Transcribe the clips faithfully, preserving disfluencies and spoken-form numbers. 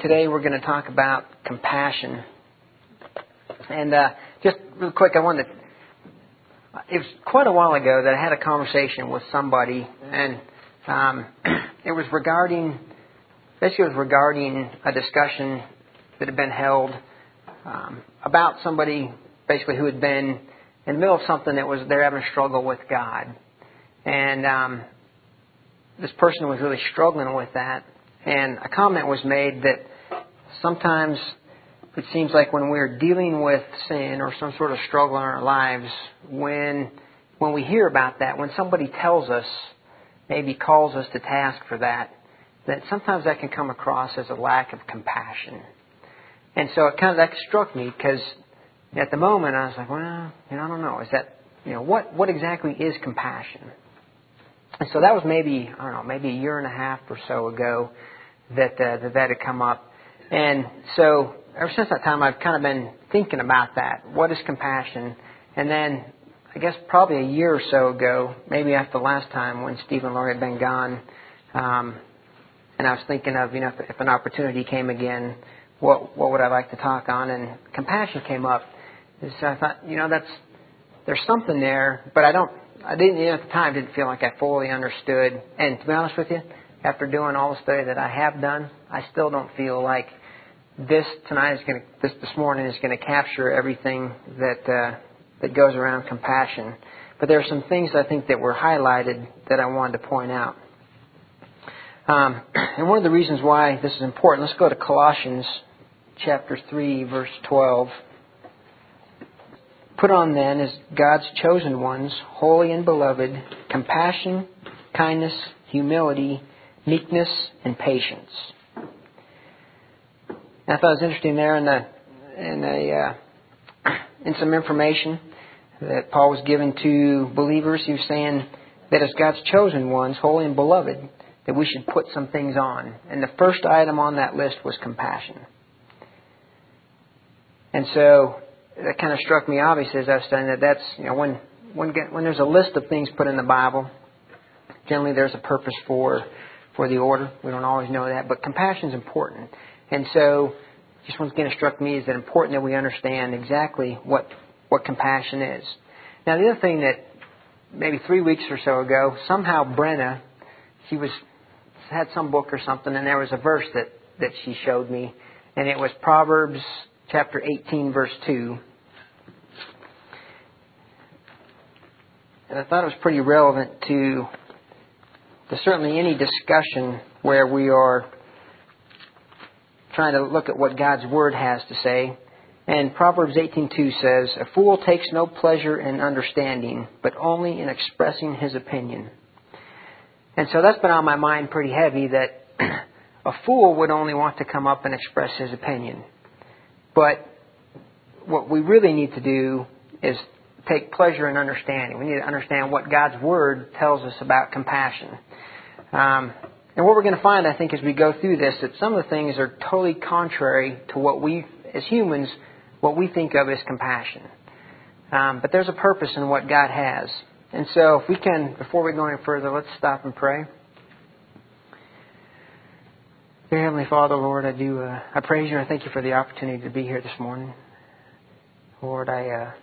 today we're going to talk about compassion. And uh, just real quick, I wanted to, it was quite a while ago that I had a conversation with somebody, and um, it was regarding, basically it was regarding a discussion that had been held um, about somebody basically who had been in the middle of something that was, they're having a struggle with God. And um, this person was really struggling with that. And a comment was made that sometimes it seems like when we're dealing with sin or some sort of struggle in our lives, when when we hear about that, when somebody tells us, maybe calls us to task for that, that sometimes that can come across as a lack of compassion. And so it kind of that struck me because at the moment I was like, well, you know, I don't know. Is that, you know, what what exactly is compassion? And so that was maybe, I don't know, maybe a year and a half or so ago that uh, that, that had come up. And so ever since that time, I've kind of been thinking about that. What is compassion? And then I guess probably a year or so ago, maybe after the last time when Steve and Lori had been gone, um, and I was thinking of, you know, if, if an opportunity came again, what what would I like to talk on? And compassion came up. And so I thought, you know, that's there's something there, but I don't. I didn't, you know, at the time, didn't feel like I fully understood. And to be honest with you, after doing all the study that I have done, I still don't feel like this tonight is going to, this this morning is going to capture everything that uh, that goes around compassion. But there are some things I think that were highlighted that I wanted to point out. Um, and one of the reasons why this is important, let's go to Colossians chapter three, verse twelve. Put on then as God's chosen ones, holy and beloved, compassion, kindness, humility, meekness, and patience. And I thought it was interesting there in the in a uh, in some information that Paul was given to believers. He was saying that as God's chosen ones, holy and beloved, that we should put some things on. And the first item on that list was compassion. And so that kind of struck me obvious as I was studying that that's, you know, when when when there's a list of things put in the Bible, generally there's a purpose for for the order. We don't always know that, but compassion is important. And so just once again it struck me as that important that we understand exactly what what compassion is. Now the other thing that maybe three weeks or so ago, somehow Brenna, she was had some book or something, and there was a verse that, that she showed me, and it was Proverbs chapter eighteen, verse two. And I thought it was pretty relevant to, to certainly any discussion where we are trying to look at what God's Word has to say. And Proverbs eighteen two says, "A fool takes no pleasure in understanding, but only in expressing his opinion." And so that's been on my mind pretty heavy, that a fool would only want to come up and express his opinion. But what we really need to do is take pleasure in understanding. We need to understand what God's Word tells us about compassion. Um, and what we're going to find, I think, as we go through this, that some of the things are totally contrary to what we, as humans, what we think of as compassion. Um, but there's a purpose in what God has. And so if we can, before we go any further, let's stop and pray. Dear Heavenly Father, Lord, I do, uh, I praise you and I thank you for the opportunity to be here this morning. Lord, I, uh,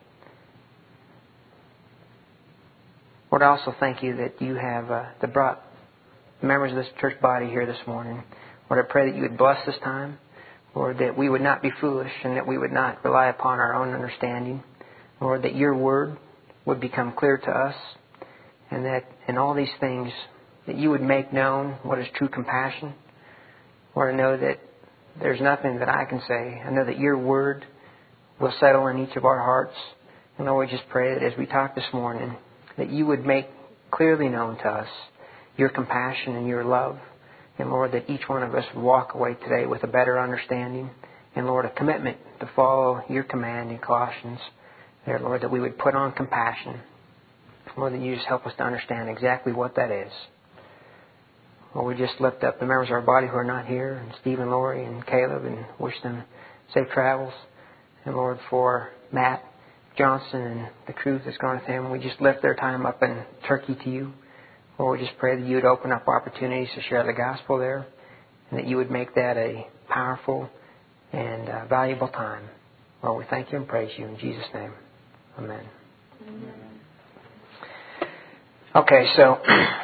Lord, I also thank you that you have, uh, that brought members of this church body here this morning. Lord, I pray that you would bless this time. Lord, that we would not be foolish and that we would not rely upon our own understanding. Lord, that your word would become clear to us, and that in all these things that you would make known what is true compassion. Lord, I know that there's nothing that I can say. I know that your word will settle in each of our hearts. And Lord, we just pray that as we talk this morning, that you would make clearly known to us your compassion and your love. And Lord, that each one of us would walk away today with a better understanding. And Lord, a commitment to follow your command in Colossians. There, Lord, that we would put on compassion. Lord, that you just help us to understand exactly what that is. Lord, we just lift up the members of our body who are not here, and Steve and Lori and Caleb, and wish them safe travels. And Lord, for Matt Johnson and the crew that's gone with him, we just lift their time up in Turkey to you. Lord, we just pray that you would open up opportunities to share the gospel there, and that you would make that a powerful and uh, valuable time. Lord, we thank you and praise you in Jesus' name. Amen. Amen. Okay, so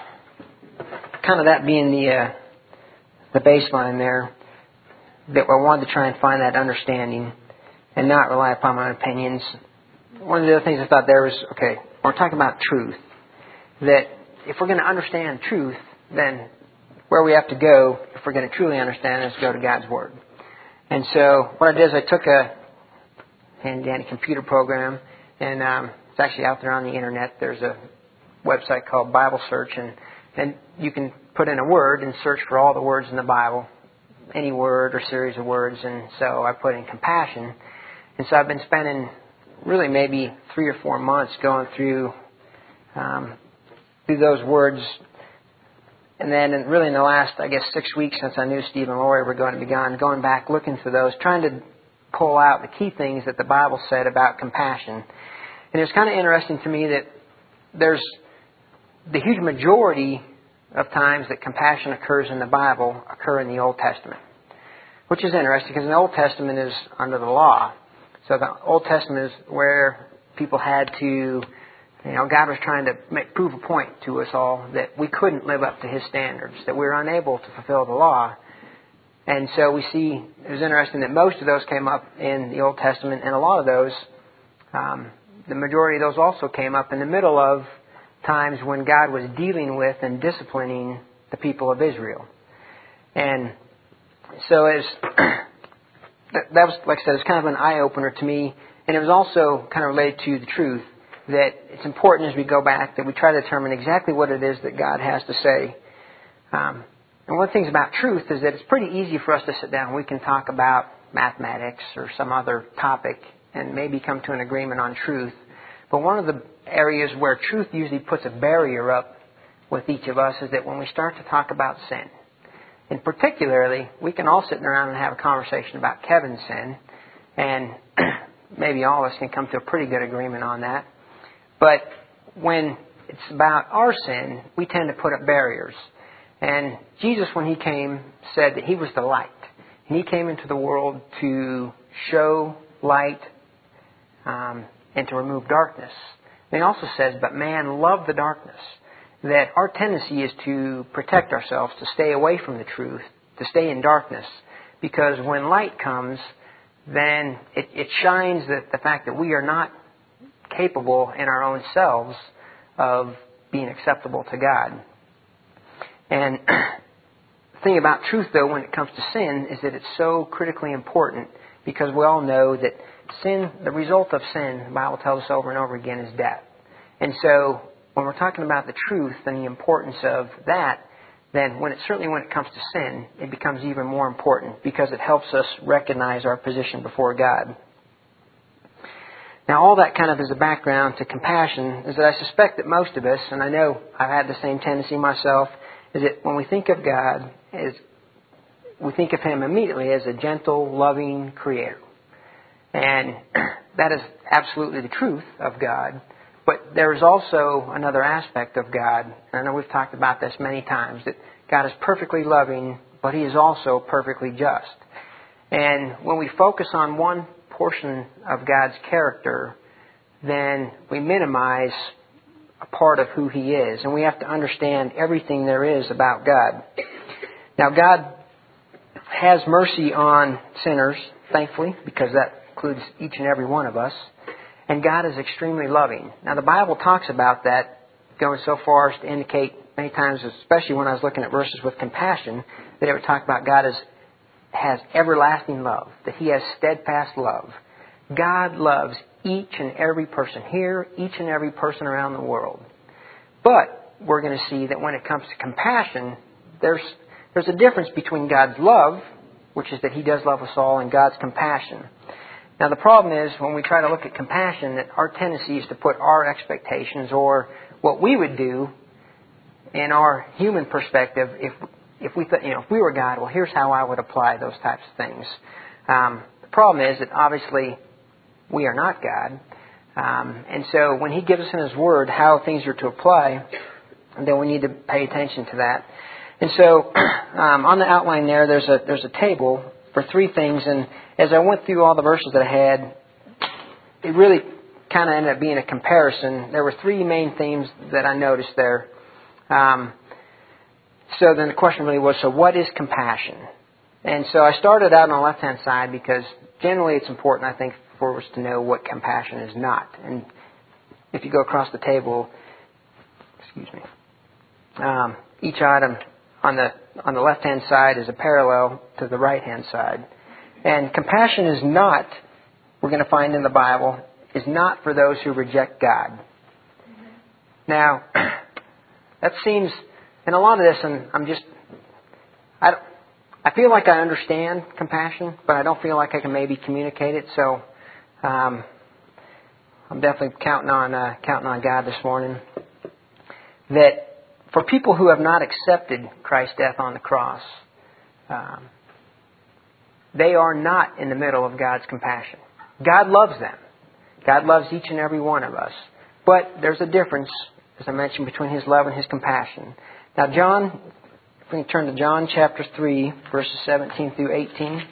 kind of that being the uh, the baseline there, that I wanted to try and find that understanding and not rely upon my own opinions. One of the other things I thought there was, okay, we're talking about truth. That if we're going to understand truth, then where we have to go, if we're going to truly understand it, is go to God's Word. And so what I did is I took a handy-dandy computer program, and um, it's actually out there on the internet. There's a website called Bible Search, and, and you can put in a word and search for all the words in the Bible, any word or series of words. And so I put in compassion. And so I've been spending really maybe three or four months going through um, through those words. And then in, really in the last, I guess, six weeks since I knew Steve and Lori were going to be gone, going back, looking through those, trying to pull out the key things that the Bible said about compassion. And it's kind of interesting to me that there's the huge majority of times that compassion occurs in the Bible occur in the Old Testament, which is interesting because the Old Testament is under the law. So the Old Testament is where people had to, you know, God was trying to make, prove a point to us all that we couldn't live up to His standards, that we were unable to fulfill the law. And so we see, it was interesting that most of those came up in the Old Testament, and a lot of those, um, the majority of those also came up in the middle of times when God was dealing with and disciplining the people of Israel. And so as that was, like I said, it's kind of an eye-opener to me, and it was also kind of related to the truth that it's important as we go back that we try to determine exactly what it is that God has to say. Um, and one of the things about truth is that it's pretty easy for us to sit down. We can talk about mathematics or some other topic and maybe come to an agreement on truth. But one of the areas where truth usually puts a barrier up with each of us is that when we start to talk about sin. And particularly, we can all sit around and have a conversation about Kevin's sin, and maybe all of us can come to a pretty good agreement on that. But when it's about our sin, we tend to put up barriers. And Jesus, when He came, said that He was the light. And He came into the world to show light um, and to remove darkness. And He also says, but man loved the darkness. That our tendency is to protect ourselves, to stay away from the truth, to stay in darkness. Because when light comes, then it, it shines the, the fact that we are not capable in our own selves of being acceptable to God. And the thing about truth, though, when it comes to sin, is that it's so critically important because we all know that sin, the result of sin, the Bible tells us over and over again, is death. And so when we're talking about the truth and the importance of that, then when it, certainly when it comes to sin, it becomes even more important because it helps us recognize our position before God. Now, all that kind of as a background to compassion is that I suspect that most of us, and I know I've had the same tendency myself, is that when we think of God, is we think of Him immediately as a gentle, loving Creator. And that is absolutely the truth of God. But there is also another aspect of God, and I know we've talked about this many times, that God is perfectly loving, but He is also perfectly just. And when we focus on one portion of God's character, then we minimize a part of who He is, and we have to understand everything there is about God. Now, God has mercy on sinners, thankfully, because that includes each and every one of us. And God is extremely loving. Now, the Bible talks about that, going so far as to indicate many times, especially when I was looking at verses with compassion, that it would talk about God as has everlasting love, that He has steadfast love. God loves each and every person here, each and every person around the world. But we're going to see that when it comes to compassion, there's there's a difference between God's love, which is that He does love us all, and God's compassion. Now, the problem is when we try to look at compassion, that our tendency is to put our expectations or what we would do in our human perspective. If if we th- you know if we were God, well, here's how I would apply those types of things. Um, the problem is that obviously we are not God, um, and so when He gives us in His Word how things are to apply, then we need to pay attention to that. And so um, on the outline there, there's a there's a table for three things. And as I went through all the verses that I had, it really kind of ended up being a comparison. There were three main themes that I noticed there. Um, so then the question really was, so what is compassion? And so I started out on the left-hand side because generally it's important, I think, for us to know what compassion is not. And if you go across the table, excuse me, um, each item on the on the left-hand side is a parallel to the right-hand side. And compassion is not, we're going to find in the Bible, is not for those who reject God. Now, that seems, and a lot of this, and I'm just, I, I feel like I understand compassion, but I don't feel like I can maybe communicate it. So um, I'm definitely counting on uh, counting on God this morning that for people who have not accepted Christ's death on the cross, um, they are not in the middle of God's compassion. God loves them. God loves each and every one of us. But there's a difference, as I mentioned, between His love and His compassion. Now, John, if we can turn to John chapter three, verses seventeen through eighteen.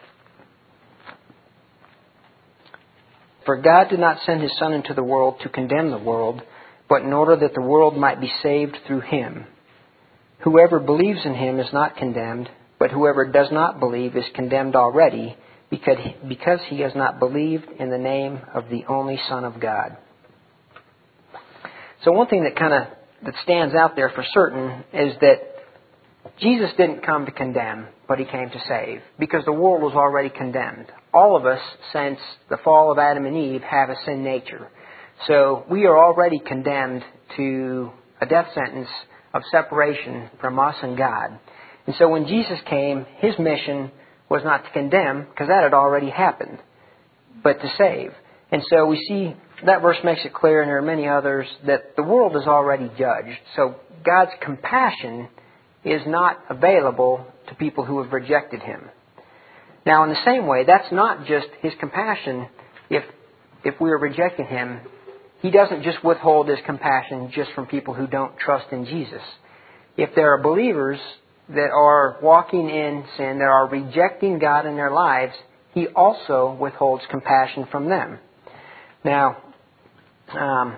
For God did not send His Son into the world to condemn the world, but in order that the world might be saved through Him. Whoever believes in Him is not condemned, but whoever does not believe is condemned already, because because he has not believed in the name of the only Son of God. So one thing that kind of that stands out there for certain is that Jesus didn't come to condemn, but He came to save, because the world was already condemned. All of us, since the fall of Adam and Eve, have a sin nature. So we are already condemned to a death sentence of separation from us and God. And so when Jesus came, His mission was not to condemn, because that had already happened, but to save. And so we see that verse makes it clear, and there are many others, that the world is already judged. So God's compassion is not available to people who have rejected Him. Now, in the same way, that's not just His compassion. If if we are rejecting Him, He doesn't just withhold His compassion just from people who don't trust in Jesus. If there are believers that are walking in sin, that are rejecting God in their lives, He also withholds compassion from them. Now, um,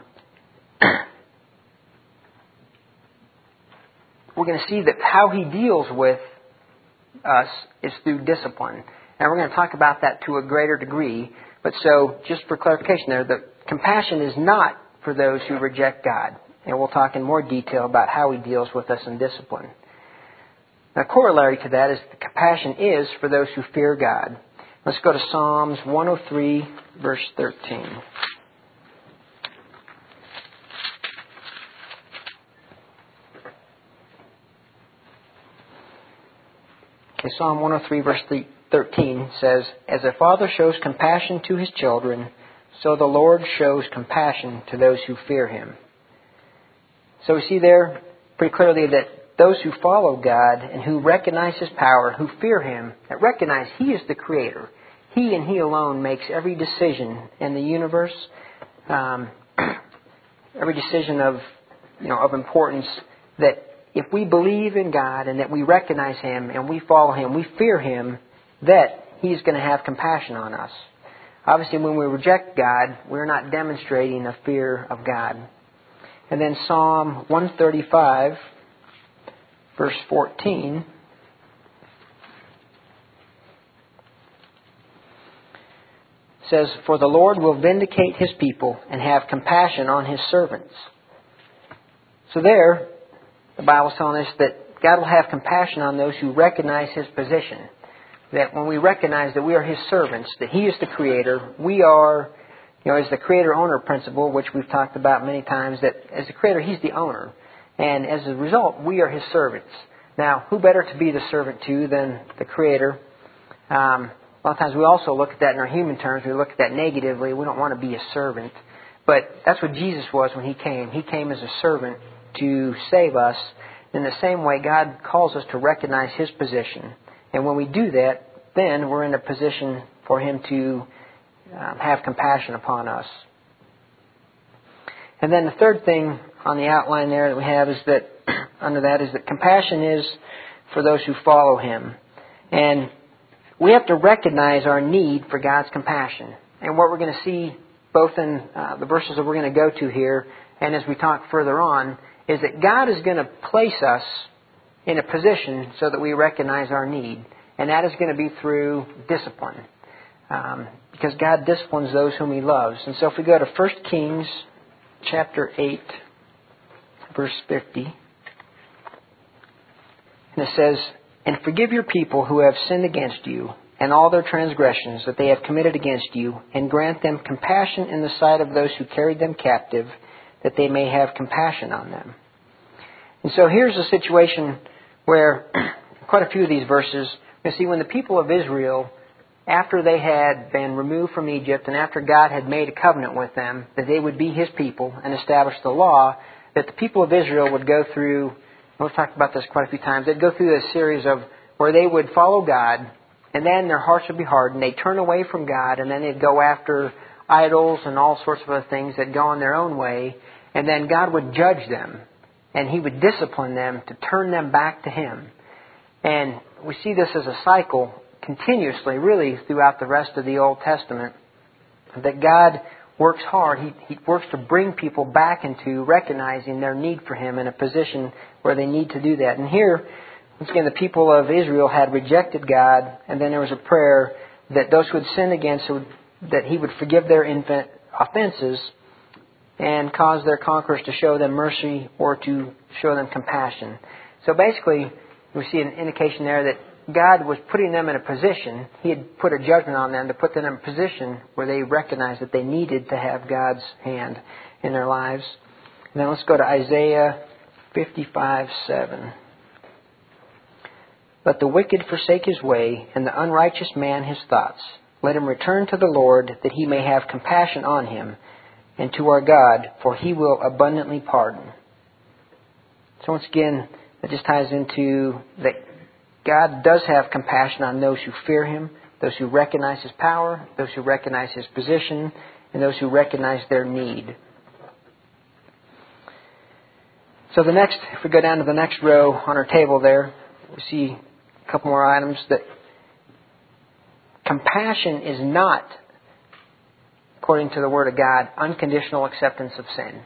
we're going to see that how He deals with us is through discipline. And we're going to talk about that to a greater degree. But so, just for clarification there, the compassion is not for those who reject God. And we'll talk in more detail about how He deals with us in discipline. Now, corollary to that is that compassion is for those who fear God. Let's go to Psalms one oh three, verse thirteen. Okay, Psalm one oh three, verse thirteen says, "As a father shows compassion to his children, so the Lord shows compassion to those who fear Him." So we see there pretty clearly that those who follow God and who recognize His power, who fear Him, that recognize He is the Creator. He and He alone makes every decision in the universe, um, every decision of, you know, of importance. That if we believe in God and that we recognize Him and we follow Him, we fear Him, that He's going to have compassion on us. Obviously, when we reject God, we're not demonstrating a fear of God. And then Psalm one thirty-five, verse fourteen, says, "For the Lord will vindicate His people and have compassion on His servants." So there, the Bible's telling us that God will have compassion on those who recognize His position. That when we recognize that we are His servants, that He is the Creator, we are, you know, as the Creator-owner principle, which we've talked about many times, that as the Creator, He's the owner. And as a result, we are His servants. Now, who better to be the servant to than the Creator? Um, a lot of times we also look at that in our human terms. We look at that negatively. We don't want to be a servant. But that's what Jesus was when He came. He came as a servant to save us. In the same way, God calls us to recognize His position. And when we do that, then we're in a position for Him to um, have compassion upon us. And then the third thing on the outline there that we have is that, under that, is that compassion is for those who follow Him. And we have to recognize our need for God's compassion. And what we're going to see both in uh, the verses that we're going to go to here and as we talk further on is that God is going to place us in a position so that we recognize our need. And that is going to be through discipline. Um, because God disciplines those whom He loves. And so if we go to First Kings chapter eight, verse fifty, and it says, "And forgive your people who have sinned against you, and all their transgressions that they have committed against you, and grant them compassion in the sight of those who carried them captive, that they may have compassion on them." And so here's a situation where quite a few of these verses, you see, when the people of Israel, after they had been removed from Egypt and after God had made a covenant with them that they would be His people and establish the law, that the people of Israel would go through, we've talked about this quite a few times, they'd go through a series of where they would follow God, and then their hearts would be hardened, they'd turn away from God, and then they'd go after idols and all sorts of other things that go on their own way, and then God would judge them, and He would discipline them to turn them back to Him. And we see this as a cycle continuously, really, throughout the rest of the Old Testament, that God works hard. He, he works to bring people back into recognizing their need for Him in a position where they need to do that. And here, once again, the people of Israel had rejected God, and then there was a prayer that those who had sinned against, that He would forgive their infant offenses and cause their conquerors to show them mercy or to show them compassion. So basically, we see an indication there that God was putting them in a position, He had put a judgment on them to put them in a position where they recognized that they needed to have God's hand in their lives. And then let's go to Isaiah fifty-five seven. "Let the wicked forsake his way, and the unrighteous man his thoughts. Let him return to the Lord, that He may have compassion on him, and to our God, for He will abundantly pardon." So once again, that just ties into that God does have compassion on those who fear Him, those who recognize His power, those who recognize His position, and those who recognize their need. So the next, if we go down to the next row on our table there, we see a couple more items that compassion is not, according to the Word of God, unconditional acceptance of sin.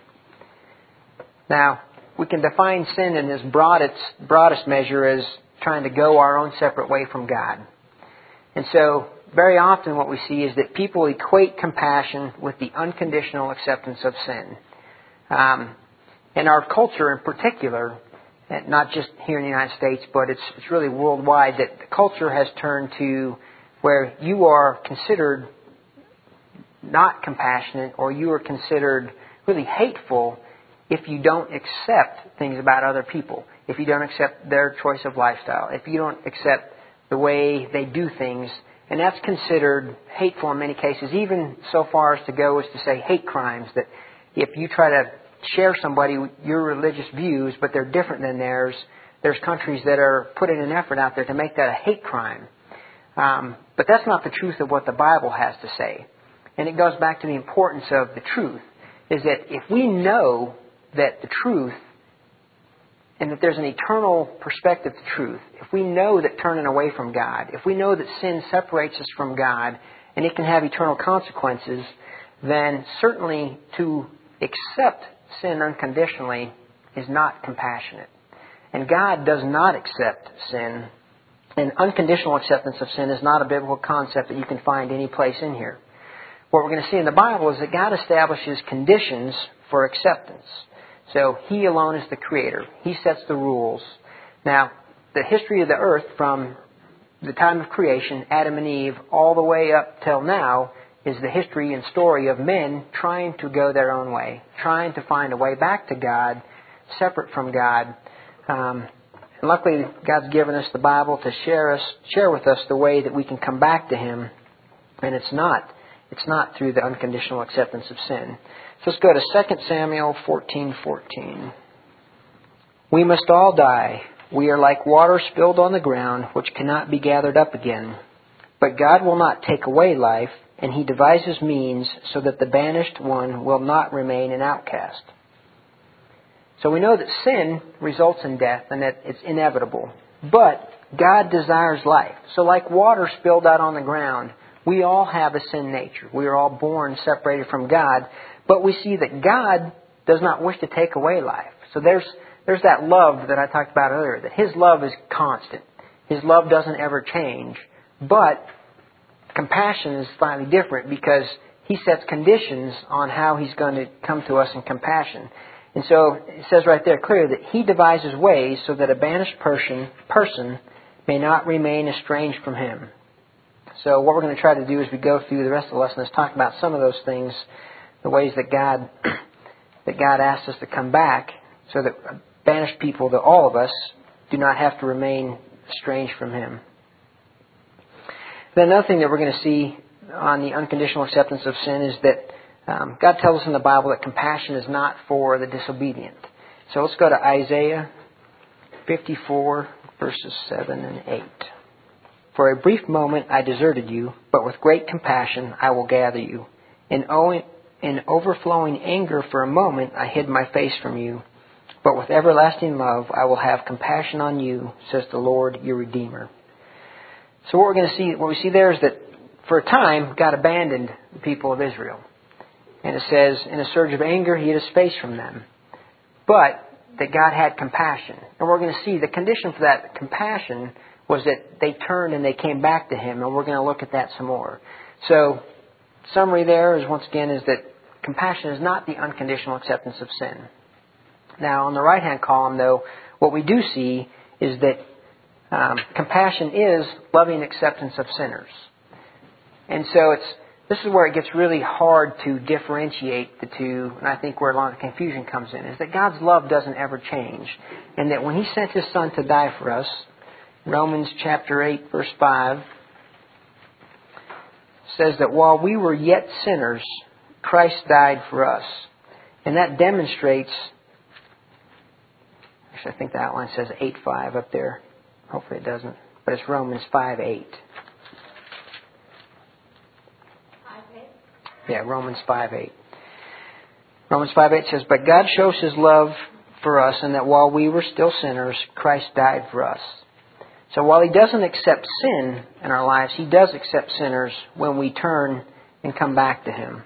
Now, we can define sin in its broadest, broadest measure as trying to go our own separate way from God. And so, very often what we see is that people equate compassion with the unconditional acceptance of sin. Um, in our culture in particular, and not just here in the United States, but it's, it's really worldwide, that the culture has turned to where you are considered not compassionate, or you are considered really hateful if you don't accept things about other people, if you don't accept their choice of lifestyle, if you don't accept the way they do things. And that's considered hateful in many cases, even so far as to go as to say hate crimes, that if you try to share somebody your religious views, but they're different than theirs, there's countries that are putting an effort out there to make that a hate crime. Um, but that's not the truth of what the Bible has to say. And it goes back to the importance of the truth, is that if we know that the truth, and that there's an eternal perspective to truth, if we know that turning away from God, if we know that sin separates us from God, and it can have eternal consequences, then certainly to accept sin unconditionally is not compassionate. And God does not accept sin. And unconditional acceptance of sin is not a biblical concept that you can find any place in here. What we're going to see in the Bible is that God establishes conditions for acceptance. So He alone is the Creator. He sets the rules. Now, the history of the earth from the time of creation, Adam and Eve, all the way up till now, is the history and story of men trying to go their own way, trying to find a way back to God, separate from God. Um, and luckily, God's given us the Bible to share us, share with us the way that we can come back to Him. And it's not, it's not through the unconditional acceptance of sin. So let's go to Second Samuel fourteen fourteen. "We must all die. We are like water spilled on the ground, which cannot be gathered up again. But God will not take away life, and He devises means so that the banished one will not remain an outcast." So we know that sin results in death and that it's inevitable. But God desires life. So like water spilled out on the ground, we all have a sin nature. We are all born separated from God. But we see that God does not wish to take away life. So there's there's that love that I talked about earlier, that His love is constant. His love doesn't ever change. But compassion is slightly different because He sets conditions on how He's going to come to us in compassion. And so it says right there clearly that He devises ways so that a banished person, person may not remain estranged from Him. So what we're going to try to do as we go through the rest of the lesson is talk about some of those things, the ways that God that God asks us to come back so that banished people, that all of us, do not have to remain estranged from Him. Then another thing that we're going to see on the unconditional acceptance of sin is that um, God tells us in the Bible that compassion is not for the disobedient. So let's go to Isaiah fifty-four, verses seven and eight. For a brief moment I deserted you, but with great compassion I will gather you. In, o- in overflowing anger for a moment I hid my face from you. But with everlasting love I will have compassion on you, says the Lord your Redeemer. So what we're going to see, what we see there is that for a time God abandoned the people of Israel. And it says, in a surge of anger He hid His face from them. But that God had compassion. And we're going to see the condition for that compassion was that they turned and they came back to Him. And we're going to look at that some more. So, summary there is, once again, is that compassion is not the unconditional acceptance of sin. Now, on the right-hand column, though, what we do see is that um, compassion is loving acceptance of sinners. And so it's this is where it gets really hard to differentiate the two, and I think where a lot of confusion comes in, is that God's love doesn't ever change. And that when He sent His Son to die for us, Romans chapter eight, verse five, says that while we were yet sinners, Christ died for us. And that demonstrates, actually I think the outline says eight five up there. Hopefully it doesn't. But it's Romans five eight. Yeah, Romans five eight. Romans five eight says, but God shows His love for us in that while we were still sinners, Christ died for us. So while He doesn't accept sin in our lives, He does accept sinners when we turn and come back to Him.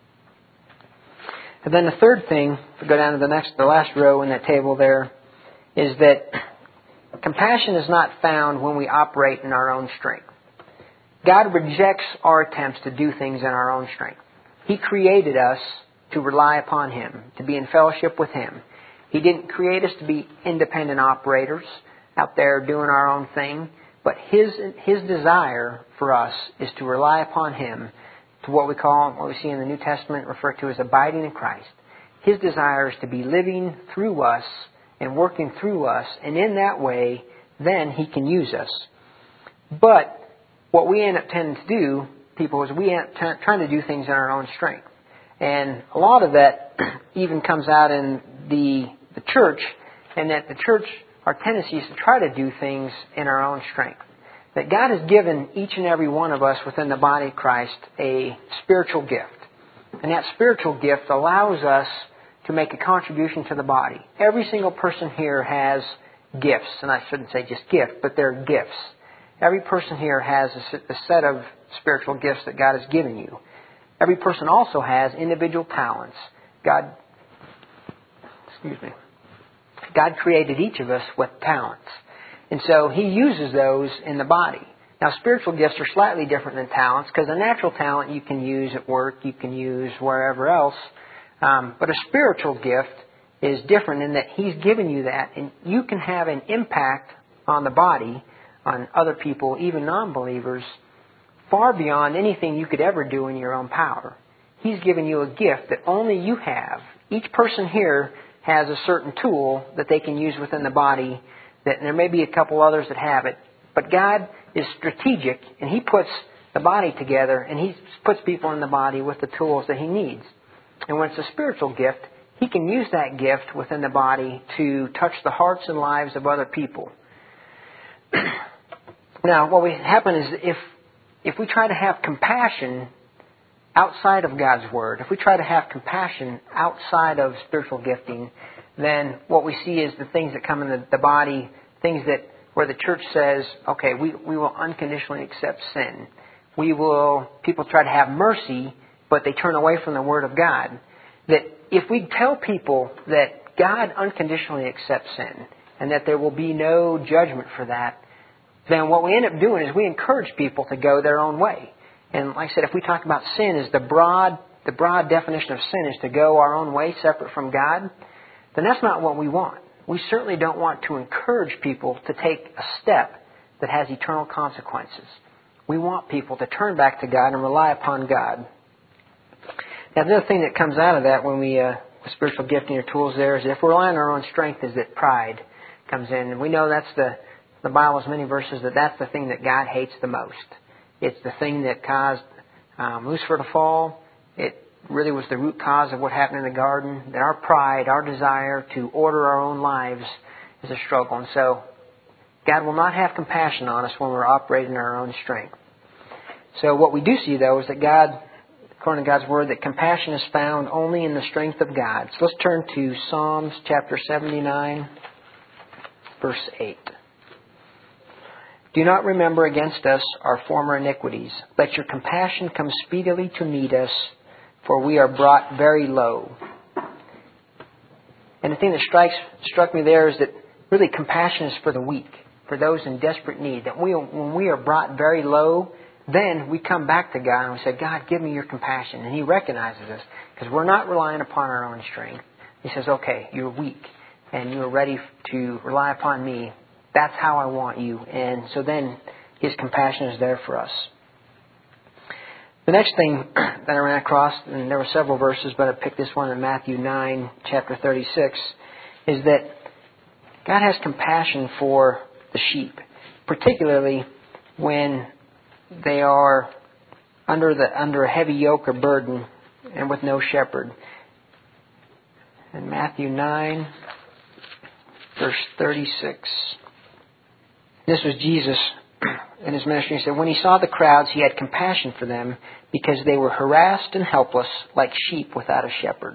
And then the third thing, if we go down to the next, the last row in that table there, is that compassion is not found when we operate in our own strength. God rejects our attempts to do things in our own strength. He created us to rely upon Him, to be in fellowship with Him. He didn't create us to be independent operators out there doing our own thing, but His His desire for us is to rely upon Him, to what we call, what we see in the New Testament referred to as abiding in Christ. His desire is to be living through us and working through us, and in that way, then He can use us. But what we end up tending to do, people, is we end up t- trying to do things in our own strength. And a lot of that even comes out in the the church, and that the church, our tendency is to try to do things in our own strength. That God has given each and every one of us within the body of Christ a spiritual gift. And that spiritual gift allows us to make a contribution to the body. Every single person here has gifts, and I shouldn't say just gift, but they're gifts. Every person here has a set of spiritual gifts that God has given you. Every person also has individual talents. God, excuse me, God created each of us with talents. And so He uses those in the body. Now, spiritual gifts are slightly different than talents, because a natural talent you can use at work, you can use wherever else. Um, but a spiritual gift is different in that He's given you that, and you can have an impact on the body, on other people, even non-believers, far beyond anything you could ever do in your own power. He's given you a gift that only you have. Each person here has a certain tool that they can use within the body, that there may be a couple others that have it. But God is strategic, and He puts the body together, and He puts people in the body with the tools that He needs. And when it's a spiritual gift, He can use that gift within the body to touch the hearts and lives of other people. Now, what will happen is if if we try to have compassion outside of God's Word, if we try to have compassion outside of spiritual gifting, then what we see is the things that come in the, the body, things that where the church says, okay, we, we will unconditionally accept sin. We will, people try to have mercy, but they turn away from the Word of God. That if we tell people that God unconditionally accepts sin and that there will be no judgment for that, then what we end up doing is we encourage people to go their own way. And like I said, if we talk about sin as the broad, the broad definition of sin is to go our own way separate from God, then that's not what we want. We certainly don't want to encourage people to take a step that has eternal consequences. We want people to turn back to God and rely upon God. Now, the other thing that comes out of that when we, uh, with spiritual gifting or tools there, is if we rely on our own strength, is that pride comes in. And we know that's the, the Bible has many verses that that's the thing that God hates the most. It's the thing that caused um, Lucifer to fall. It really was the root cause of what happened in the garden. That our pride, our desire to order our own lives is a struggle. And so God will not have compassion on us when we're operating in our own strength. So what we do see, though, is that God, according to God's Word, that compassion is found only in the strength of God. So let's turn to Psalms chapter seventy-nine, verse eight. Do not remember against us our former iniquities. Let your compassion come speedily to meet us, for we are brought very low. And the thing that strikes struck me there is that really compassion is for the weak, for those in desperate need. That we, when we are brought very low, then we come back to God and we say, God, give me your compassion. And He recognizes us because we're not relying upon our own strength. He says, okay, you're weak and you're ready to rely upon me. That's how I want you. And so then His compassion is there for us. The next thing that I ran across, and there were several verses, but I picked this one in Matthew nine, chapter thirty-six, is that God has compassion for the sheep, particularly when they are under the under a heavy yoke or burden and with no shepherd. In Matthew nine, verse thirty-six, this was Jesus in His ministry. He said, when He saw the crowds, He had compassion for them because they were harassed and helpless like sheep without a shepherd.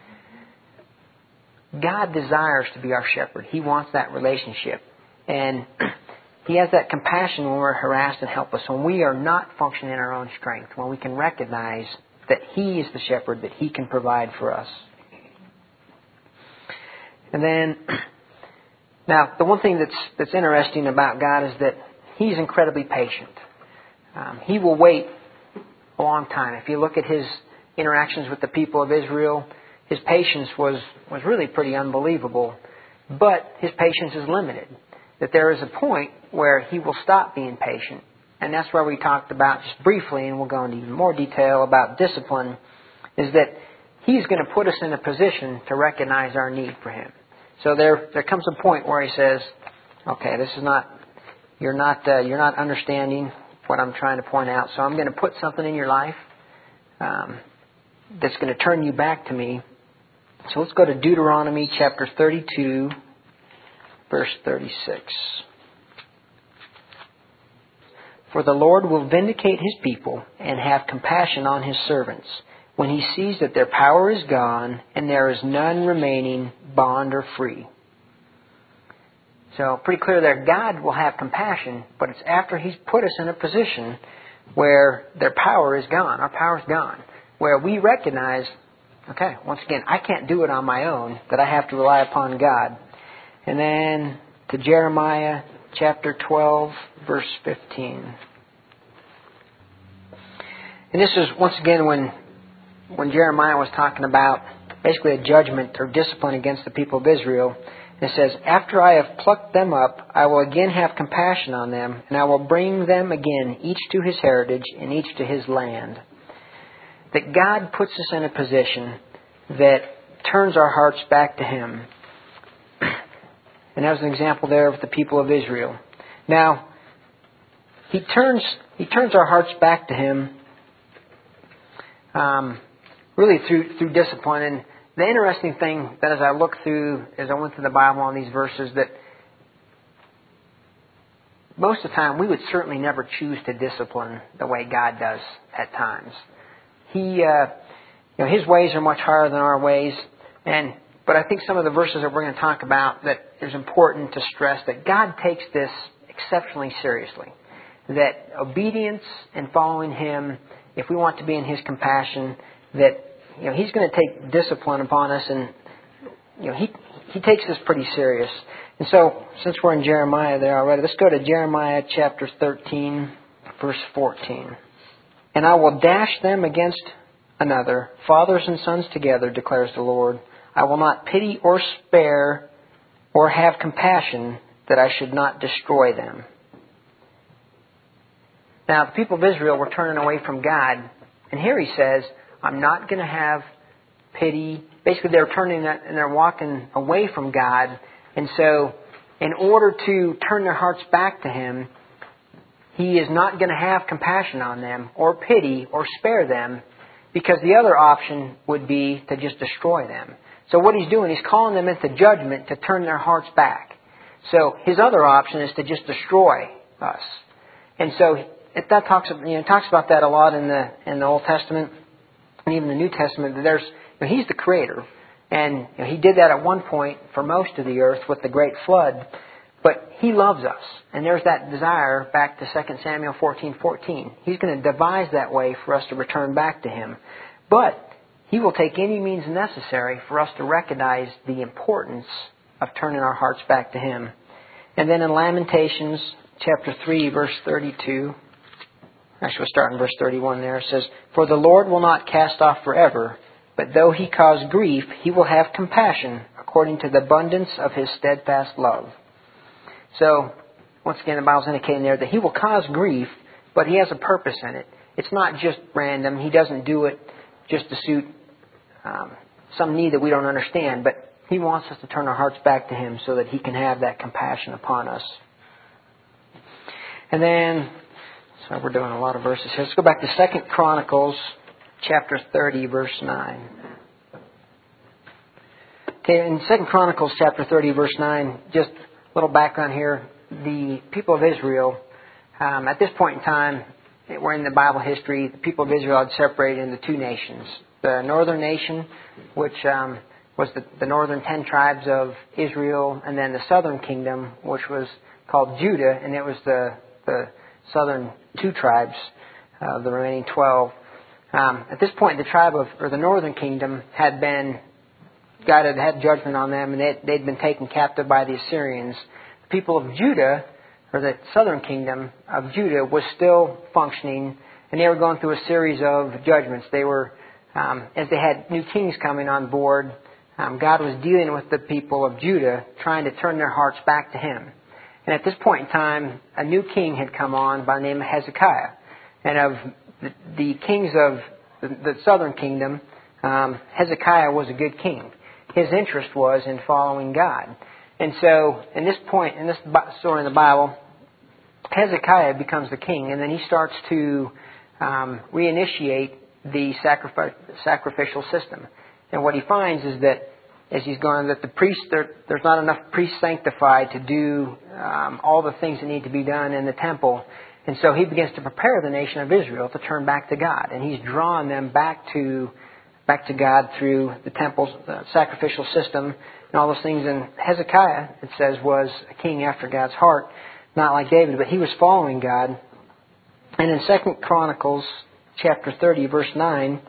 God desires to be our shepherd. He wants that relationship. And He has that compassion when we're harassed and helpless, when we are not functioning in our own strength, when we can recognize that He is the shepherd, that He can provide for us. And then, now, the one thing that's that's interesting about God is that He's incredibly patient. Um, he will wait a long time. If you look at His interactions with the people of Israel, His patience was, was really pretty unbelievable. But His patience is limited. That there is a point where He will stop being patient. And that's where we talked about just briefly, and we'll go into even more detail about discipline, is that He's going to put us in a position to recognize our need for Him. So there there comes a point where He says, okay, this is not, you're not, uh, you're not understanding what I'm trying to point out. So I'm going to put something in your life um, that's going to turn you back to me. So let's go to Deuteronomy chapter thirty-two, verse thirty-six. For the Lord will vindicate His people and have compassion on His servants when He sees that their power is gone and there is none remaining, bond or free. So pretty clear there, God will have compassion, but it's after He's put us in a position where their power is gone. Our power is gone. Where we recognize, okay, once again, I can't do it on my own, that I have to rely upon God. And then to Jeremiah chapter twelve, verse fifteen. And this is once again when when Jeremiah was talking about basically a judgment or discipline against the people of Israel. It says, after I have plucked them up, I will again have compassion on them, and I will bring them again, each to his heritage and each to his land. That God puts us in a position that turns our hearts back to Him. And that was an example there of the people of Israel. Now, He turns He turns our hearts back to Him um, really through through discipline. And the interesting thing that as I look through, as I went through the Bible on these verses, that most of the time we would certainly never choose to discipline the way God does at times. He, uh, you know, His ways are much higher than our ways. And but I think some of the verses that we're going to talk about that is important to stress that God takes this exceptionally seriously. That obedience and following Him, if we want to be in His compassion, that you know He's going to take discipline upon us, and you know He He takes this pretty serious. And so, since we're in Jeremiah there already, let's go to Jeremiah chapter thirteen, verse fourteen. And I will dash them against another, fathers and sons together, declares the Lord. I will not pity or spare or have compassion, that I should not destroy them. Now, the people of Israel were turning away from God. And here He says, I'm not going to have pity. Basically, they're turning and they're walking away from God. And so, in order to turn their hearts back to Him, He is not going to have compassion on them or pity or spare them, because the other option would be to just destroy them. So what He's doing, He's calling them into judgment to turn their hearts back. So His other option is to just destroy us. And so It, that talks, you know, talks about that a lot in the in the Old Testament and even the New Testament. That there's, you know, He's the Creator, and you know, He did that at one point for most of the earth with the great flood. But He loves us, and there's that desire back to Second Samuel fourteen fourteen. He's going to devise that way for us to return back to Him, but He will take any means necessary for us to recognize the importance of turning our hearts back to Him. And then in Lamentations chapter three, verse thirty-two. Actually, we'll start in verse thirty-one there. It says, For the Lord will not cast off forever, but though He cause grief, He will have compassion according to the abundance of His steadfast love. So, once again, the Bible's indicating there that He will cause grief, but He has a purpose in it. It's not just random. He doesn't do it just to suit um, some need that we don't understand, but He wants us to turn our hearts back to Him so that He can have that compassion upon us. And then, so we're doing a lot of verses here. Let's go back to Second Chronicles chapter thirty, verse nine. Okay, in Second Chronicles chapter thirty, verse nine, just a little background here. The people of Israel, um, at this point in time, we're in the Bible history, the people of Israel had separated into two nations. The northern nation, which um, was the, the northern ten tribes of Israel, and then the southern kingdom, which was called Judah, and it was the, the southern two tribes, uh, the remaining twelve. Um, at this point, the tribe of, or the northern kingdom had been, God had had judgment on them, and they, they'd been taken captive by the Assyrians. The people of Judah, or the southern kingdom of Judah, was still functioning, and they were going through a series of judgments. They were, um, as they had new kings coming on board, um, God was dealing with the people of Judah, trying to turn their hearts back to Him. And at this point in time, a new king had come on by the name of Hezekiah. And of the, the kings of the, the southern kingdom, um, Hezekiah was a good king. His interest was in following God. And so, in this point, in this story in the Bible, Hezekiah becomes the king, and then he starts to um, reinitiate the sacrifice, sacrificial system. And what he finds is that as he's going, that the priests, there, there's not enough priests sanctified to do um, all the things that need to be done in the temple. And so he begins to prepare the nation of Israel to turn back to God. And he's drawn them back to back to God through the temple's uh, sacrificial system and all those things. And Hezekiah, it says, was a king after God's heart, not like David, but he was following God. And in Second Chronicles chapter thirty, verse nine,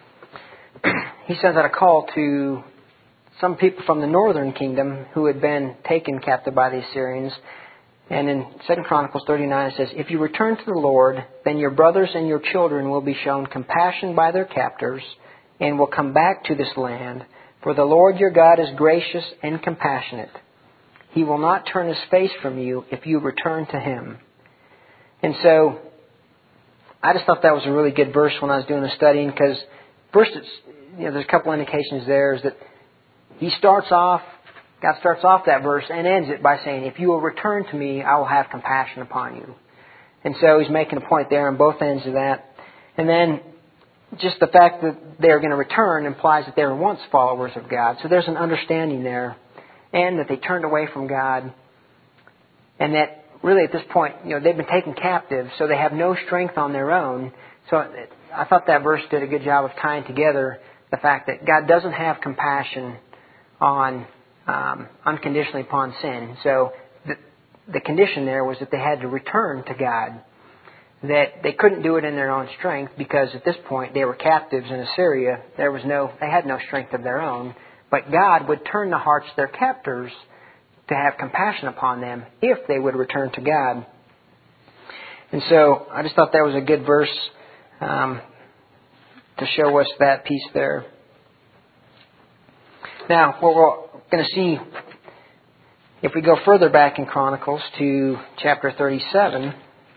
he sends out a call to some people from the northern kingdom who had been taken captive by the Assyrians. And in Second Chronicles thirty-nine it says, If you return to the Lord, then your brothers and your children will be shown compassion by their captors and will come back to this land. For the Lord your God is gracious and compassionate. He will not turn His face from you if you return to Him. And so, I just thought that was a really good verse when I was doing the studying, because first, it's, you know, there's a couple indications there is that He starts off, God starts off that verse and ends it by saying, If you will return to me, I will have compassion upon you. And so He's making a point there on both ends of that. And then just the fact that they're going to return implies that they were once followers of God. So there's an understanding there. And that they turned away from God. And that really at this point, you know, they've been taken captive, so they have no strength on their own. So I thought that verse did a good job of tying together the fact that God doesn't have compassion on um, unconditionally upon sin. So the, the condition there was that they had to return to God. That they couldn't do it in their own strength because at this point they were captives in Assyria. There was no, they had no strength of their own. But God would turn the hearts of their captors to have compassion upon them if they would return to God. And so I just thought that was a good verse um, to show us that piece there. Now, what we're going to see, if we go further back in Chronicles to chapter thirty-seven,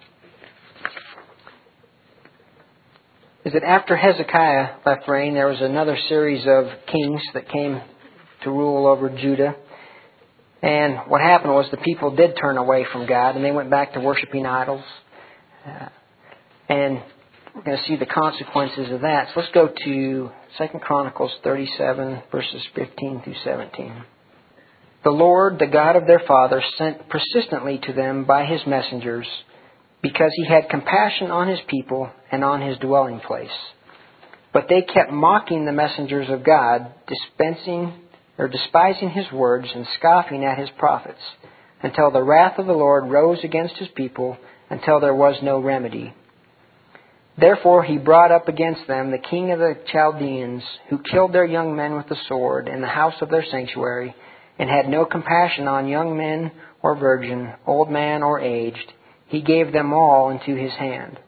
is that after Hezekiah left reign, there was another series of kings that came to rule over Judah. And what happened was the people did turn away from God, and they went back to worshiping idols. Uh, and we're going to see the consequences of that. So let's go to Second Chronicles thirty-seven, verses fifteen through seventeen. The Lord, the God of their fathers, sent persistently to them by His messengers, because He had compassion on His people and on His dwelling place. But they kept mocking the messengers of God, dispensing or despising His words and scoffing at His prophets, until the wrath of the Lord rose against His people, until there was no remedy. Therefore He brought up against them the king of the Chaldeans, who killed their young men with the sword in the house of their sanctuary, and had no compassion on young men or virgin, old man or aged. He gave them all into his hand.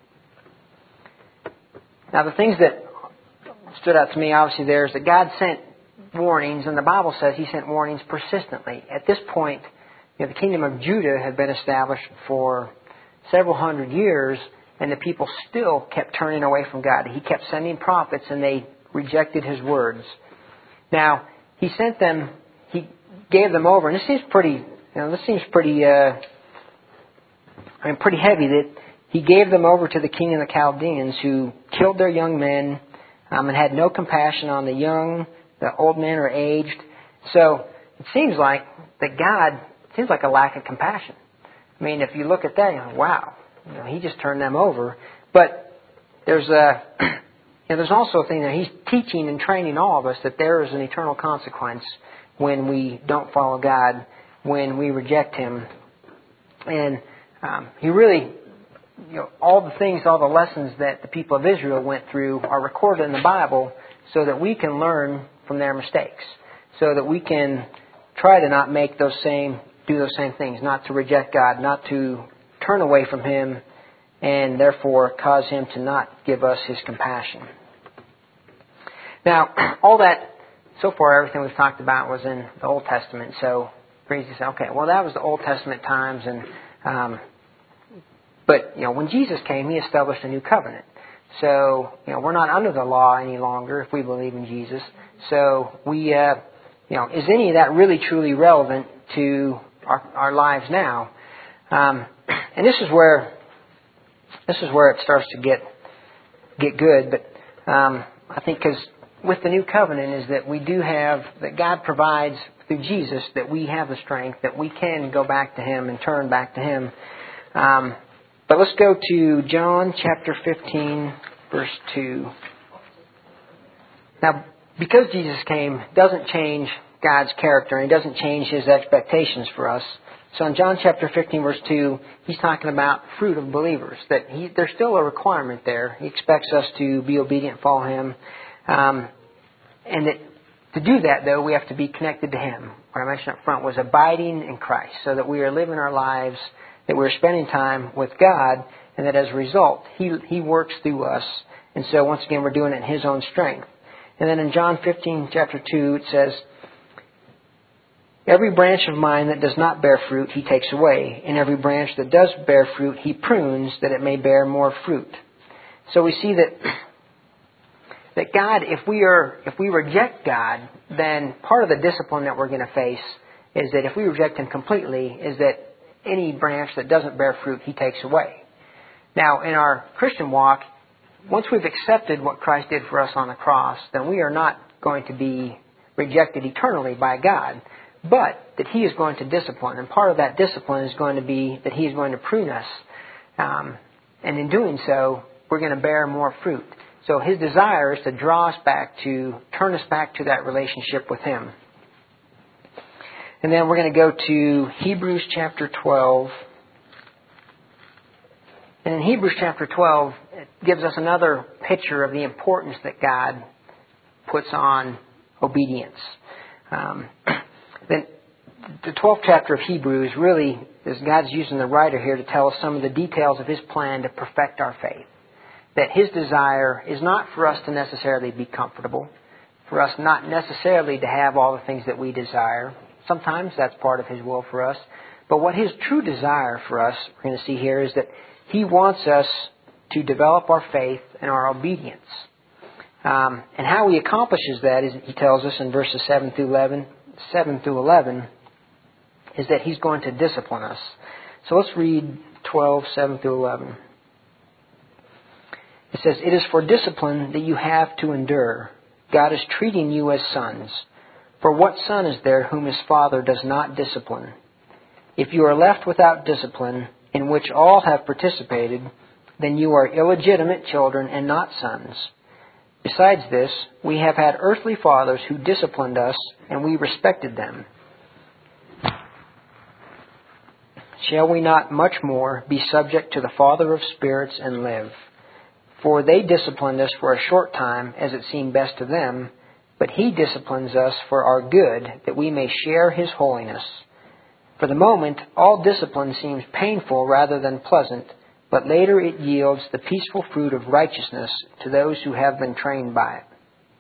Now the things that stood out to me obviously there is that God sent warnings, and the Bible says He sent warnings persistently. At this point, you know, the kingdom of Judah had been established for several hundred years, and the people still kept turning away from God. He kept sending prophets, and they rejected His words. Now, He sent them, He gave them over, and this seems pretty, you know, this seems pretty, uh, I mean, pretty heavy, that He gave them over to the king of the Chaldeans, who killed their young men um, and had no compassion on the young, the old men or aged. So it seems like that God, it seems like a lack of compassion. I mean, if you look at that, you know, wow, you know, He just turned them over. But there's a, you know, there's also a thing that He's teaching and training all of us that there is an eternal consequence when we don't follow God, when we reject Him. And um, He really, you know, all the things, all the lessons that the people of Israel went through are recorded in the Bible so that we can learn from their mistakes, so that we can try to not make those same, do those same things, not to reject God, not to turn away from Him, and therefore cause Him to not give us His compassion. Now, all that, so far everything we've talked about was in the Old Testament, so it's easy to say, okay, well that was the Old Testament times, and um, but you know, when Jesus came, He established a new covenant. So, you know, we're not under the law any longer if we believe in Jesus. So we, uh, you know, is any of that really truly relevant to our, our lives now? Um, and this is where this is where it starts to get get good. But um, I think because with the new covenant is that we do have, that God provides through Jesus, that we have the strength, that we can go back to Him and turn back to Him. Um, But let's go to John chapter fifteen, verse two. Now, because Jesus came, doesn't change God's character, and He doesn't change His expectations for us. So in John chapter fifteen, verse two, He's talking about fruit of believers. That he, there's still a requirement there. He expects us to be obedient, follow Him. Um, and that to do that, though, we have to be connected to Him. What I mentioned up front was abiding in Christ, so that we are living our lives, that we're spending time with God, and that as a result, He He works through us. And so once again, we're doing it in His own strength. And then in John fifteen, chapter two, it says, "Every branch of mine that does not bear fruit, He takes away. And every branch that does bear fruit, He prunes, that it may bear more fruit." So we see that that God, if we are if we reject God, then part of the discipline that we're going to face is that if we reject Him completely, is that any branch that doesn't bear fruit, He takes away. Now, in our Christian walk, once we've accepted what Christ did for us on the cross, then we are not going to be rejected eternally by God, but that He is going to discipline. And part of that discipline is going to be that He is going to prune us. Um, and in doing so, we're going to bear more fruit. So His desire is to draw us back to, turn us back to that relationship with Him. And then we're going to go to Hebrews chapter twelve. And in Hebrews chapter twelve, it gives us another picture of the importance that God puts on obedience. Um, then the twelfth chapter of Hebrews really is God's using the writer here to tell us some of the details of His plan to perfect our faith. That His desire is not for us to necessarily be comfortable, for us not necessarily to have all the things that we desire. Sometimes that's part of His will for us. But what His true desire for us, we're going to see here, is that He wants us to develop our faith and our obedience. Um, and how He accomplishes that is, He tells us in verses seven through eleven, seven through eleven, is that He's going to discipline us. So let's read twelve, seven through eleven. It says, "It is for discipline that you have to endure. God is treating you as sons. For what son is there whom his father does not discipline? If you are left without discipline, in which all have participated, then you are illegitimate children and not sons. Besides this, we have had earthly fathers who disciplined us, and we respected them. Shall we not much more be subject to the Father of spirits and live? For they disciplined us for a short time, as it seemed best to them, but He disciplines us for our good, that we may share His holiness. For the moment, all discipline seems painful rather than pleasant, but later it yields the peaceful fruit of righteousness to those who have been trained by it."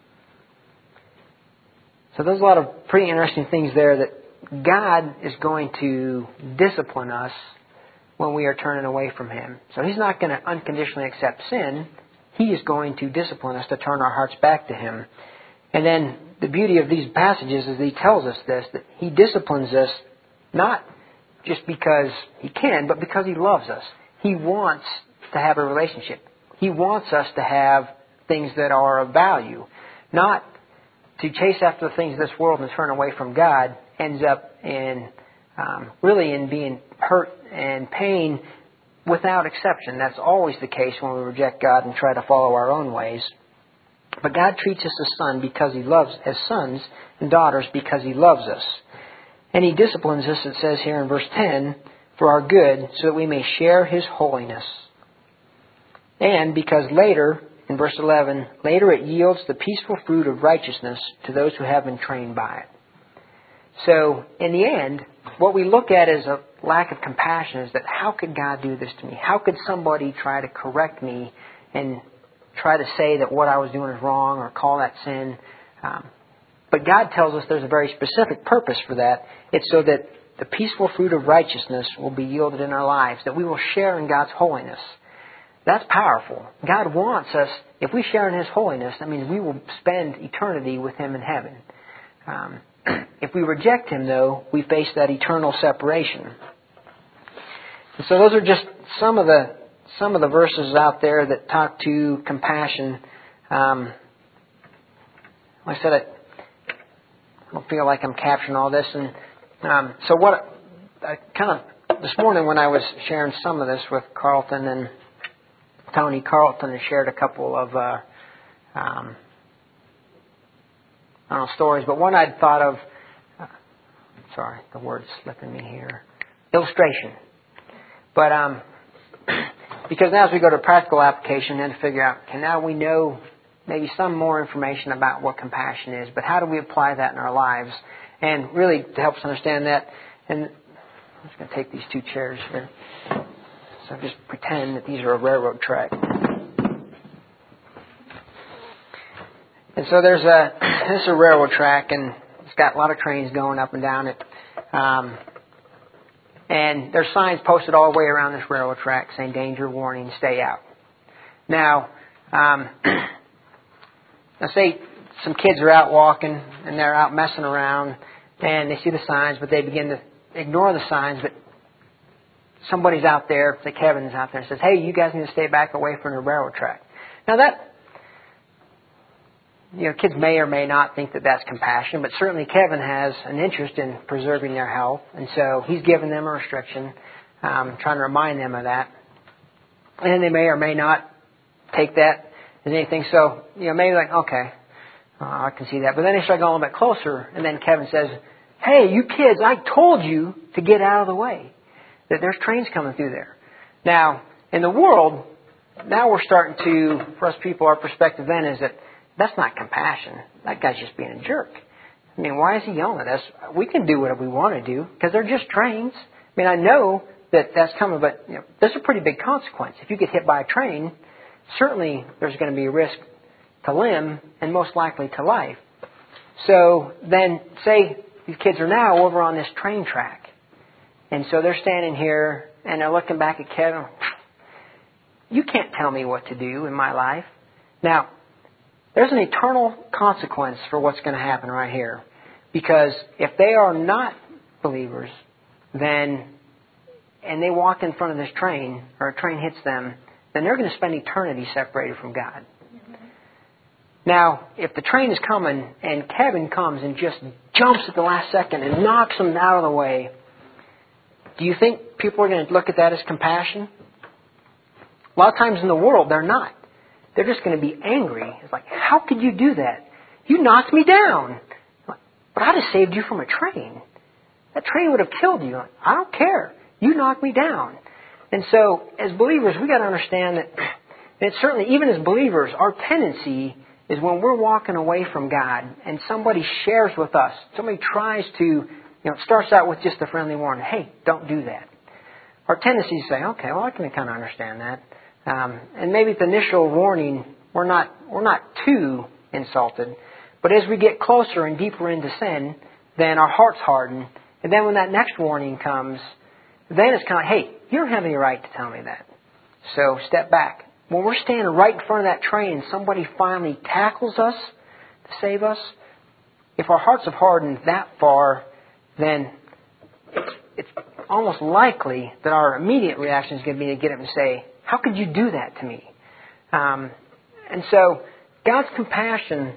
So there's a lot of pretty interesting things there, that God is going to discipline us when we are turning away from Him. So He's not going to unconditionally accept sin. He is going to discipline us to turn our hearts back to Him. And then the beauty of these passages is that He tells us this, that He disciplines us not just because He can, but because He loves us. He wants to have a relationship. He wants us to have things that are of value. Not to chase after the things of this world and turn away from God ends up in um, really in being hurt and pain without exception. That's always the case when we reject God and try to follow our own ways. But God treats us as son because He loves, as sons and daughters because He loves us. And He disciplines us, it says here in verse ten, for our good, so that we may share His holiness. And because later, in verse eleven, later it yields the peaceful fruit of righteousness to those who have been trained by it. So, in the end, what we look at as a lack of compassion is that how could God do this to me? How could somebody try to correct me and try to say that what I was doing is wrong or call that sin? Um, but God tells us there's a very specific purpose for that. It's so that the peaceful fruit of righteousness will be yielded in our lives, that we will share in God's holiness. That's powerful. God wants us, if we share in His holiness, that means we will spend eternity with Him in heaven. Um, if we reject Him, though, we face that eternal separation. And so those are just some of the some of the verses out there that talk to compassion. Um, like I said, I, I don't feel like I'm capturing all this, and um, so what I kind of this morning when I was sharing some of this with Carlton and Tony, Carlton had shared a couple of uh, um, I don't know, stories, but one I'd thought of. Uh, sorry, the word's slipping me here. Illustration, but um, because now as we go to practical application, then to figure out, okay, now we know maybe some more information about what compassion is, but how do we apply that in our lives? And really, to help us understand that, and I'm just going to take these two chairs here. So just pretend that these are a railroad track. And so there's a, this is a railroad track, and it's got a lot of trains going up and down it. Um, and there's signs posted all the way around this railroad track saying danger, warning, stay out. Now, um, let's say some kids are out walking and they're out messing around and they see the signs, but they begin to ignore the signs. But somebody's out there, say Kevin's out there, and says, "Hey, you guys need to stay back away from the railroad track." Now that, you know, kids may or may not think that that's compassion, but certainly Kevin has an interest in preserving their health, and so he's given them a restriction, um, trying to remind them of that. And they may or may not take that as anything. So, you know, maybe like, okay, uh, I can see that. But then they start going a little bit closer, and then Kevin says, hey, you kids, I told you to get out of the way. That there's trains coming through there. Now, in the world, now we're starting to, for us people, our perspective then is that that's not compassion. That guy's just being a jerk. I mean, why is he yelling at us? We can do whatever we want to do because they're just trains. I mean, I know that that's coming, but you know, there's a pretty big consequence. If you get hit by a train, certainly there's going to be a risk to limb and most likely to life. So then, say these kids are now over on this train track. And so they're standing here and they're looking back at Kevin. You can't tell me what to do in my life. Now, there's an eternal consequence for what's going to happen right here. Because if they are not believers, then, and they walk in front of this train, or a train hits them, then they're going to spend eternity separated from God. Mm-hmm. Now, if the train is coming and Kevin comes and just jumps at the last second and knocks them out of the way, do you think people are going to look at that as compassion? A lot of times in the world, they're not. They're just going to be angry. It's like, how could you do that? You knocked me down. But I'd have saved you from a train. That train would have killed you. I don't care. You knocked me down. And so, as believers, we've got to understand that, that certainly, even as believers, our tendency is when we're walking away from God and somebody shares with us, somebody tries to, you know, it starts out with just a friendly warning, hey, don't do that. Our tendency is to say, okay, well, I can kind of understand that. Um, and maybe at the initial warning, we're not we're not too insulted. But as we get closer and deeper into sin, then our hearts harden. And then when that next warning comes, then it's kind of, hey, you don't have any right to tell me that. So step back. When we're standing right in front of that train and somebody finally tackles us to save us, if our hearts have hardened that far, then it's, it's almost likely that our immediate reaction is going to be to get up and say, how could you do that to me? Um, and so God's compassion,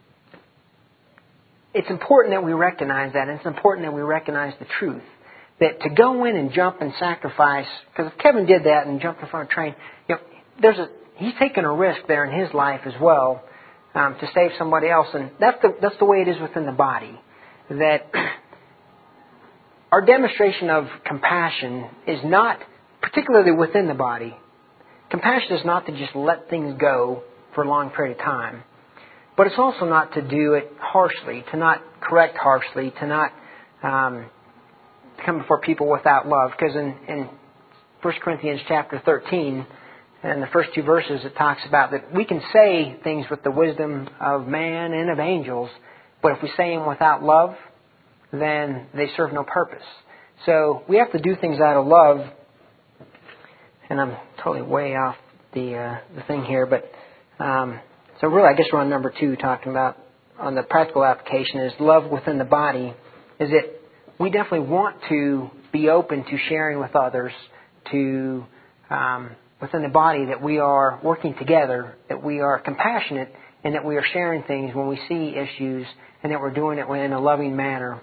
it's important that we recognize that, and it's important that we recognize the truth. That to go in and jump and sacrifice, because if Kevin did that and jumped in front of a train, you know, there's a he's taking a risk there in his life as well um, to save somebody else, and that's the that's the way it is within the body. That our demonstration of compassion is not, particularly within the body, compassion is not to just let things go for a long period of time. But it's also not to do it harshly, to not correct harshly, to not um, come before people without love. Because in, in First Corinthians chapter thirteen, in the first two verses, it talks about that we can say things with the wisdom of man and of angels, but if we say them without love, then they serve no purpose. So we have to do things out of love. And I'm totally way off the uh, the thing here, but um, so really, I guess we're on number two, talking about on the practical application is love within the body. Is that we definitely want to be open to sharing with others, to um, within the body that we are working together, that we are compassionate, and that we are sharing things when we see issues, and that we're doing it in a loving manner.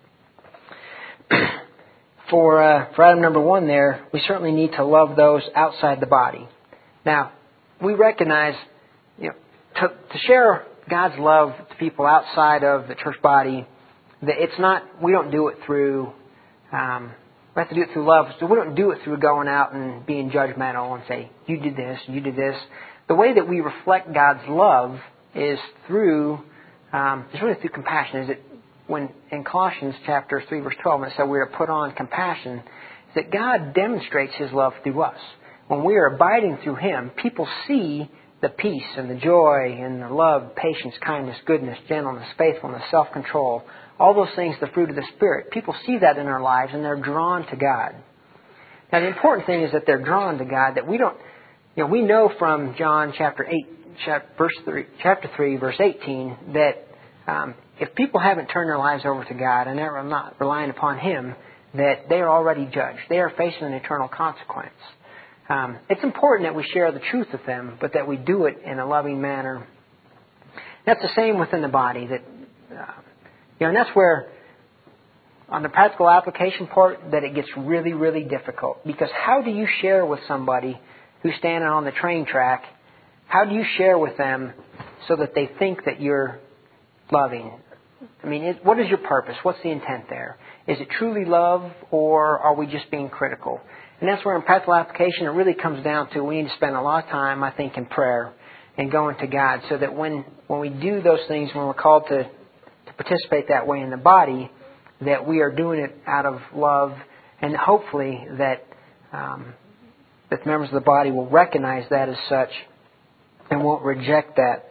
For, uh, for item number one there, we certainly need to love those outside the body. Now, we recognize, you know, to, to share God's love to people outside of the church body, that it's not, we don't do it through, um, we have to do it through love. So we don't do it through going out and being judgmental and say, you did this, you did this. The way that we reflect God's love is through, um, it's really through compassion. Is it when in Colossians chapter three, verse twelve, it said we are put on compassion, is that God demonstrates His love through us. When we are abiding through Him, people see the peace and the joy and the love, patience, kindness, goodness, gentleness, faithfulness, self-control, all those things, the fruit of the Spirit. People see that in our lives and they're drawn to God. Now the important thing is that they're drawn to God, that we don't, you know, we know from John chapter eight, verse three, chapter three, verse eighteen, that um, if people haven't turned their lives over to God and they're not relying upon Him, that they are already judged. They are facing an eternal consequence. Um, it's important that we share the truth with them, but that we do it in a loving manner. That's the same within the body. That uh, you know, and that's where, on the practical application part, that it gets really, really difficult. Because how do you share with somebody who's standing on the train track? How do you share with them so that they think that you're loving? I mean, it, what is your purpose? What's the intent there? Is it truly love, or are we just being critical? And that's where in practical application it really comes down to we need to spend a lot of time, I think, in prayer and going to God, so that when, when we do those things, when we're called to, to participate that way in the body, that we are doing it out of love, and hopefully that um, that the members of the body will recognize that as such and won't reject that.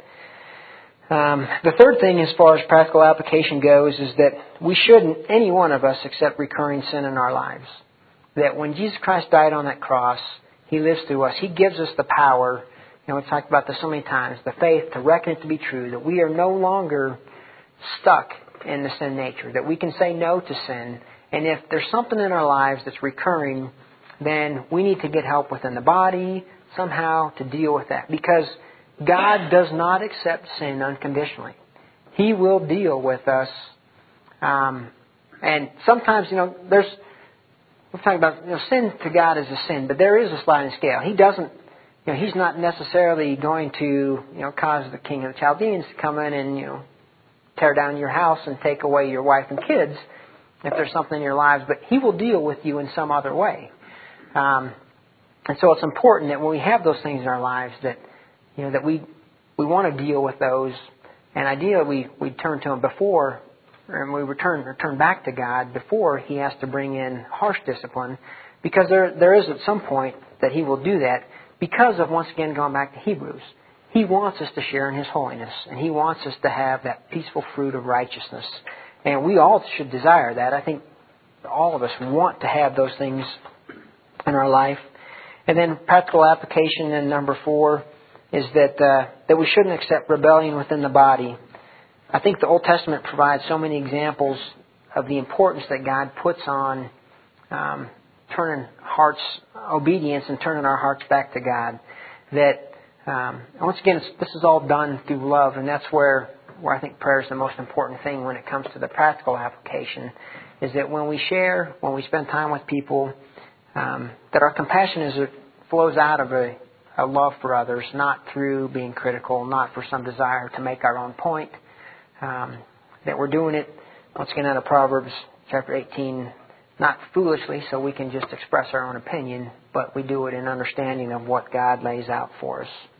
Um, the third thing as far as practical application goes is that we shouldn't, any one of us, accept recurring sin in our lives. That when Jesus Christ died on that cross, He lives through us. He gives us the power, and we've talked about this so many times, the faith to reckon it to be true, that we are no longer stuck in the sin nature, that we can say no to sin. And if there's something in our lives that's recurring, then we need to get help within the body somehow to deal with that. Because God does not accept sin unconditionally. He will deal with us. Um, and sometimes, you know, there's, we're talking about, you know, sin to God is a sin, but there is a sliding scale. He doesn't, you know, He's not necessarily going to, you know, cause the king of the Chaldeans to come in and, you know, tear down your house and take away your wife and kids if there's something in your lives, but He will deal with you in some other way. Um, and so it's important that when we have those things in our lives that, you know, that we we want to deal with those, and ideally we, we turn to Him before, and we return return back to God before He has to bring in harsh discipline, because there there is at some point that He will do that because of, once again, going back to Hebrews. He wants us to share in His holiness, and He wants us to have that peaceful fruit of righteousness. And we all should desire that. I think all of us want to have those things in our life. And then practical application in number four is that uh, that we shouldn't accept rebellion within the body. I think the Old Testament provides so many examples of the importance that God puts on um, turning hearts, obedience, and turning our hearts back to God. That um, once again, it's, this is all done through love, and that's where where I think prayer is the most important thing when it comes to the practical application. Is that when we share, when we spend time with people, um, that our compassion is flows out of a a love for others, not through being critical, not for some desire to make our own point. Um, that we're doing it, once again, out of Proverbs chapter eighteen, not foolishly so we can just express our own opinion, but we do it in understanding of what God lays out for us.